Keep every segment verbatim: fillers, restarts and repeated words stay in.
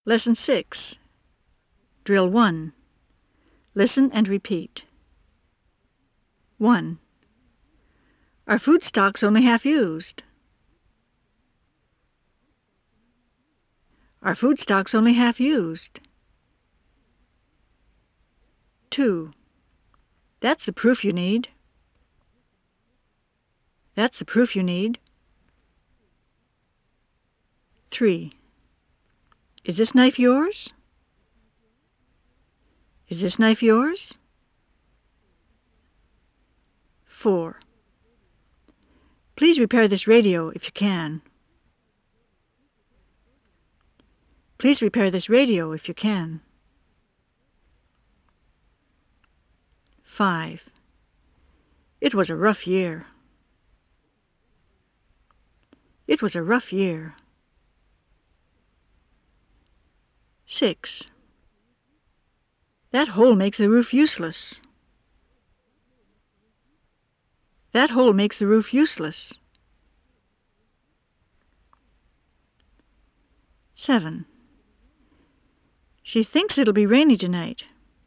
Lesson six. Drill one. Listen and repeat. one. Are food stocks only half used? Are food stocks only half used? two. That's the proof you need. That's the proof you need. three. Is this knife yours? Is this knife yours? four. Please repair this radio if you can. Please repair this radio if you can. five. It was a rough year. It was a rough year. six. That hole makes the roof useless. That hole makes the roof useless. seven. She thinks it'll be rainy tonight.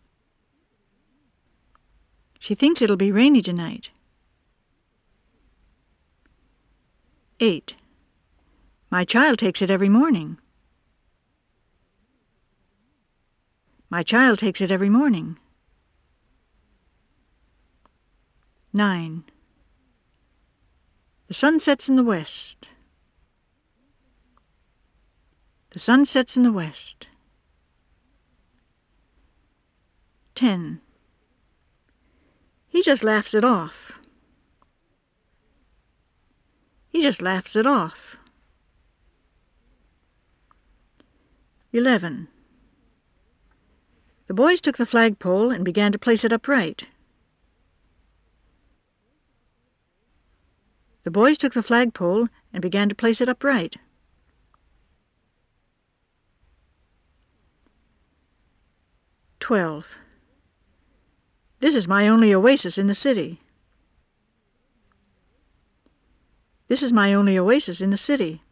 She thinks it'll be rainy tonight. eight. My child takes it every morning. My child takes it every morning. nine. The sun sets in the west. The sun sets in the west. ten. He just laughs it off. He just laughs it off. eleven. The boys took the flagpole and began to place it upright. The boys took the flagpole and began to place it upright. twelve. This is my only oasis in the city. This is my only oasis in the city.